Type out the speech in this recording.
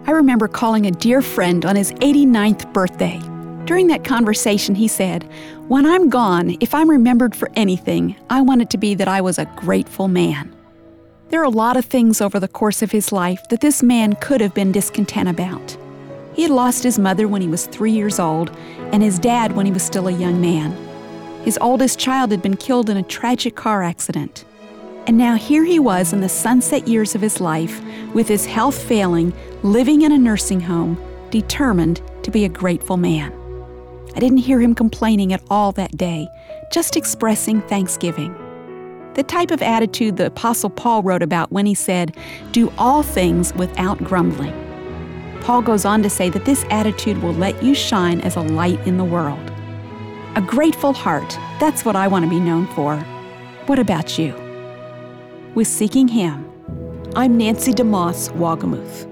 I remember calling a dear friend on his 89th birthday. During that conversation, he said, "When I'm gone, if I'm remembered for anything, I want it to be that I was a grateful man." There are a lot of things over the course of his life that this man could have been discontent about. He had lost his mother when he was 3 years old and his dad when he was still a young man. His oldest child had been killed in a tragic car accident. And now here he was in the sunset years of his life, with his health failing, living in a nursing home, determined to be a grateful man. I didn't hear him complaining at all that day, just expressing thanksgiving. The type of attitude the Apostle Paul wrote about when he said, "Do all things without grumbling." Paul goes on to say that this attitude will let you shine as a light in the world. A grateful heart, that's what I want to be known for. What about you? With Seeking Him, I'm Nancy DeMoss Wagamuth.